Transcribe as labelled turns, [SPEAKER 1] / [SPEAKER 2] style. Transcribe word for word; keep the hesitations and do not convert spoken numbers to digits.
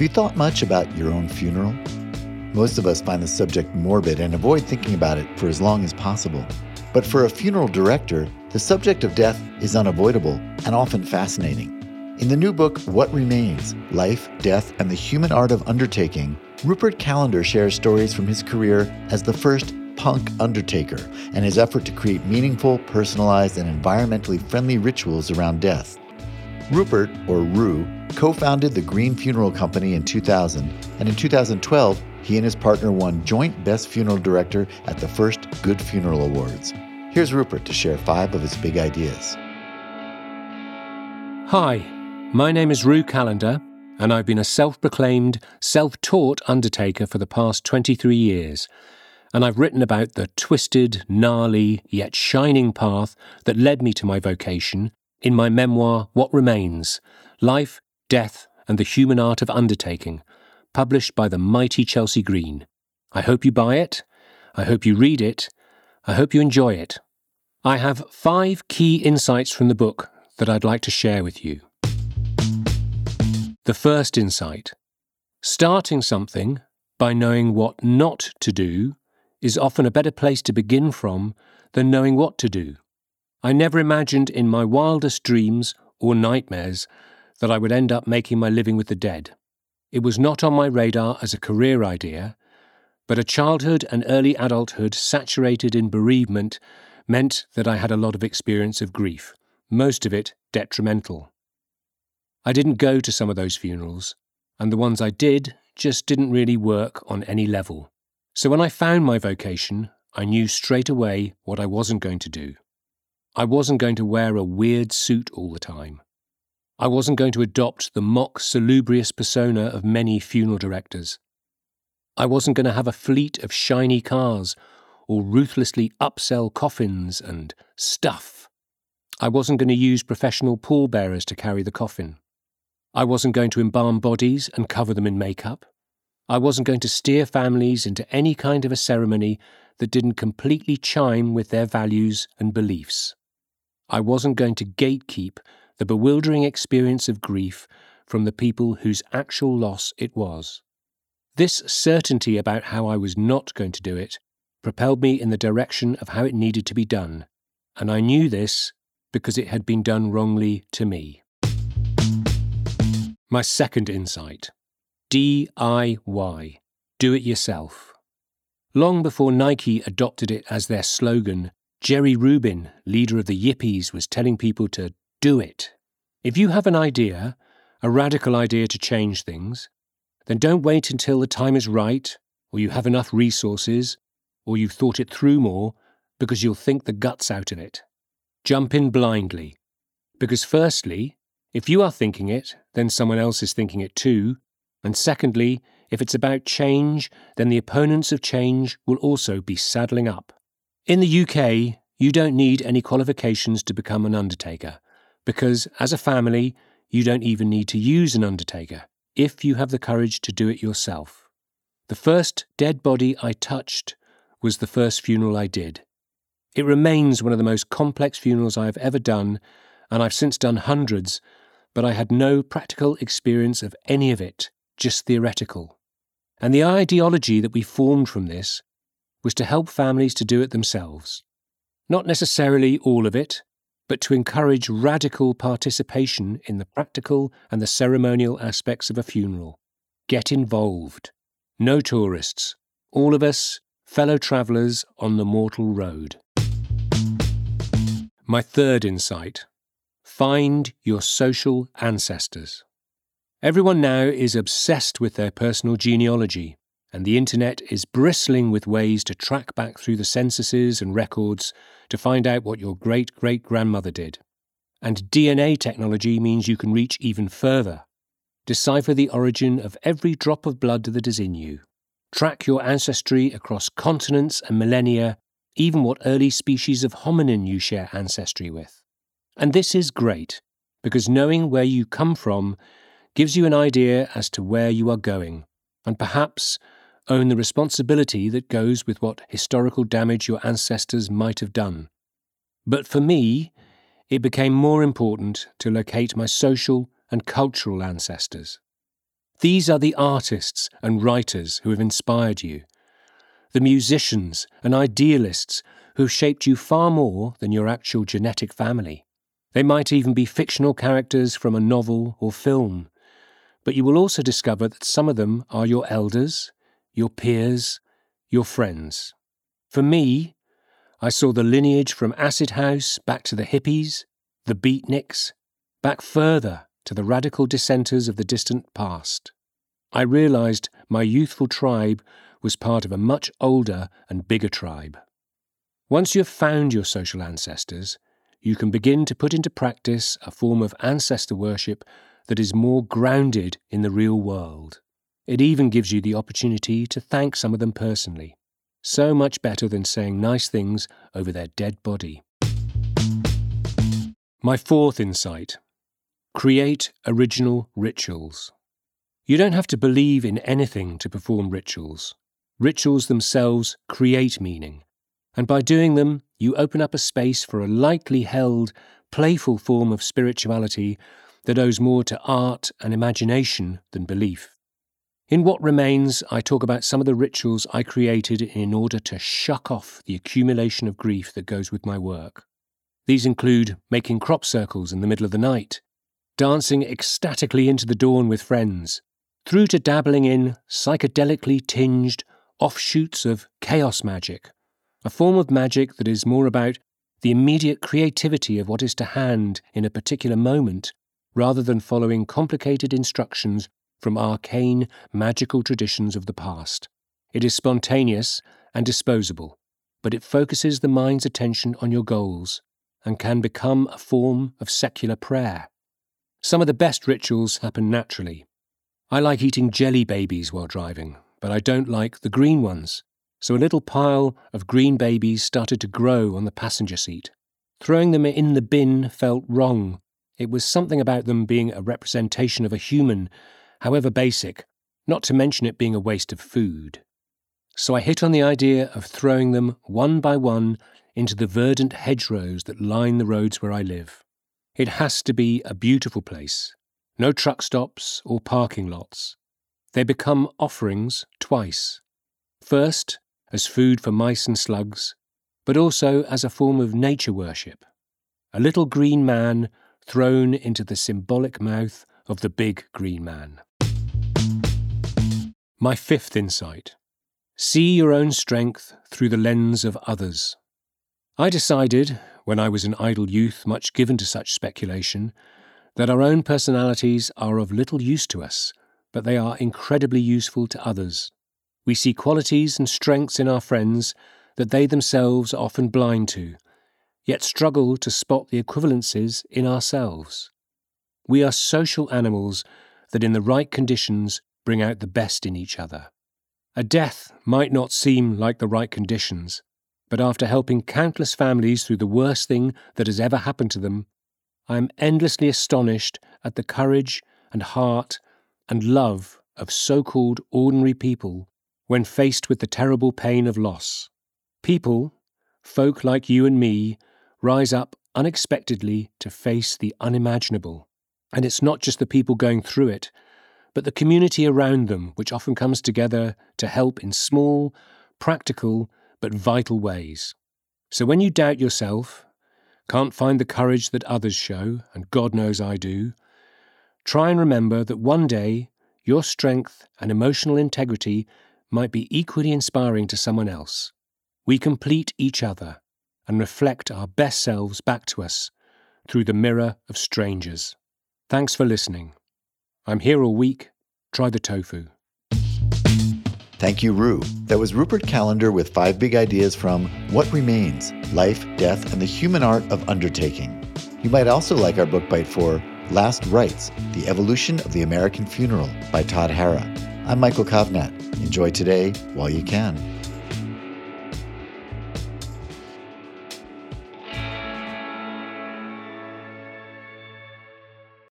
[SPEAKER 1] Have you thought much about your own funeral? Most of us find the subject morbid and avoid thinking about it for as long as possible. But for a funeral director, the subject of death is unavoidable and often fascinating. In the new book, What Remains? Life, Death, and the Human Art of Undertaking, Rupert Callender shares stories from his career as the first punk undertaker and his effort to create meaningful, personalized, and environmentally friendly rituals around death. Rupert, or Ru, co-founded the Green Funeral Company in two thousand, and in two thousand twelve, he and his partner won joint Best Funeral Director at the first Good Funeral Awards. Here's Rupert to share five of his big ideas.
[SPEAKER 2] Hi, my name is Ru Callender, and I've been a self-proclaimed, self-taught undertaker for the past twenty-three years, and I've written about the twisted, gnarly, yet shining path that led me to my vocation in my memoir, What Remains? Life, Death, and the Human Art of Undertaking, published by the mighty Chelsea Green. I hope you buy it. I hope you read it. I hope you enjoy it. I have five key insights from the book that I'd like to share with you. The first insight: starting something by knowing what not to do is often a better place to begin from than knowing what to do. I never imagined in my wildest dreams or nightmares that I would end up making my living with the dead. It was not on my radar as a career idea, but a childhood and early adulthood saturated in bereavement meant that I had a lot of experience of grief, most of it detrimental. I didn't go to some of those funerals, and the ones I did just didn't really work on any level. So when I found my vocation, I knew straight away what I wasn't going to do. I wasn't going to wear a weird suit all the time. I wasn't going to adopt the mock salubrious persona of many funeral directors. I wasn't going to have a fleet of shiny cars or ruthlessly upsell coffins and stuff. I wasn't going to use professional pallbearers to carry the coffin. I wasn't going to embalm bodies and cover them in makeup. I wasn't going to steer families into any kind of a ceremony that didn't completely chime with their values and beliefs. I wasn't going to gatekeep the bewildering experience of grief from the people whose actual loss it was. This certainty about how I was not going to do it propelled me in the direction of how it needed to be done, and I knew this because it had been done wrongly to me. My second insight: D I Y, do it yourself. Long before Nike adopted it as their slogan, Jerry Rubin, leader of the Yippies, was telling people to do it. If you have an idea, a radical idea to change things, then don't wait until the time is right, or you have enough resources, or you've thought it through more, because you'll think the guts out of it. Jump in blindly. Because firstly, if you are thinking it, then someone else is thinking it too, and secondly, if it's about change, then the opponents of change will also be saddling up. In the U K, you don't need any qualifications to become an undertaker, because as a family, you don't even need to use an undertaker if you have the courage to do it yourself. The first dead body I touched was the first funeral I did. It remains one of the most complex funerals I have ever done, and I've since done hundreds, but I had no practical experience of any of it, just theoretical. And the ideology that we formed from this was to help families to do it themselves. Not necessarily all of it, but to encourage radical participation in the practical and the ceremonial aspects of a funeral. Get involved. No tourists. All of us, fellow travellers on the mortal road. My third insight: find your social ancestors. Everyone now is obsessed with their personal genealogy, and the internet is bristling with ways to track back through the censuses and records to find out what your great-great-grandmother did. And D N A technology means you can reach even further. Decipher the origin of every drop of blood that is in you. Track your ancestry across continents and millennia, even what early species of hominin you share ancestry with. And this is great, because knowing where you come from gives you an idea as to where you are going, and perhaps own the responsibility that goes with what historical damage your ancestors might have done. But for me, it became more important to locate my social and cultural ancestors. These are the artists and writers who have inspired you, the musicians and idealists who have shaped you far more than your actual genetic family. They might even be fictional characters from a novel or film, but you will also discover that some of them are your elders, your peers, your friends. For me, I saw the lineage from Acid House back to the hippies, the beatniks, back further to the radical dissenters of the distant past. I realized my youthful tribe was part of a much older and bigger tribe. Once you have found your social ancestors, you can begin to put into practice a form of ancestor worship that is more grounded in the real world. It even gives you the opportunity to thank some of them personally. So much better than saying nice things over their dead body. My fourth insight: create original rituals. You don't have to believe in anything to perform rituals. Rituals themselves create meaning, and by doing them, you open up a space for a lightly held, playful form of spirituality that owes more to art and imagination than belief. In What Remains, I talk about some of the rituals I created in order to shuck off the accumulation of grief that goes with my work. These include making crop circles in the middle of the night, dancing ecstatically into the dawn with friends, through to dabbling in psychedelically tinged offshoots of chaos magic, a form of magic that is more about the immediate creativity of what is to hand in a particular moment, rather than following complicated instructions from arcane, magical traditions of the past. It is spontaneous and disposable, but it focuses the mind's attention on your goals and can become a form of secular prayer. Some of the best rituals happen naturally. I like eating jelly babies while driving, but I don't like the green ones, so a little pile of green babies started to grow on the passenger seat. Throwing them in the bin felt wrong. It was something about them being a representation of a human, however basic, not to mention it being a waste of food. So I hit on the idea of throwing them one by one into the verdant hedgerows that line the roads where I live. It has to be a beautiful place. No truck stops or parking lots. They become offerings twice. First, as food for mice and slugs, but also as a form of nature worship. A little green man thrown into the symbolic mouth of the big green man. My fifth insight: see your own strength through the lens of others. I decided, when I was an idle youth much given to such speculation, that our own personalities are of little use to us, but they are incredibly useful to others. We see qualities and strengths in our friends that they themselves are often blind to, yet struggle to spot the equivalences in ourselves. We are social animals that in the right conditions bring out the best in each other. A death might not seem like the right conditions, but after helping countless families through the worst thing that has ever happened to them, I am endlessly astonished at the courage and heart and love of so-called ordinary people when faced with the terrible pain of loss. People, folk like you and me, rise up unexpectedly to face the unimaginable. And it's not just the people going through it, but the community around them, which often comes together to help in small, practical, but vital ways. So when you doubt yourself, can't find the courage that others show, and God knows I do, try and remember that one day your strength and emotional integrity might be equally inspiring to someone else. We complete each other and reflect our best selves back to us through the mirror of strangers. Thanks for listening. I'm here all week. Try the tofu.
[SPEAKER 1] Thank you, Rue. That was Rupert Callender with five big ideas from What Remains: Life, Death, and the Human Art of Undertaking. You might also like our book bite for Last Rites: The Evolution of the American Funeral by Todd Hara. I'm Michael Kovnat. Enjoy today while you can.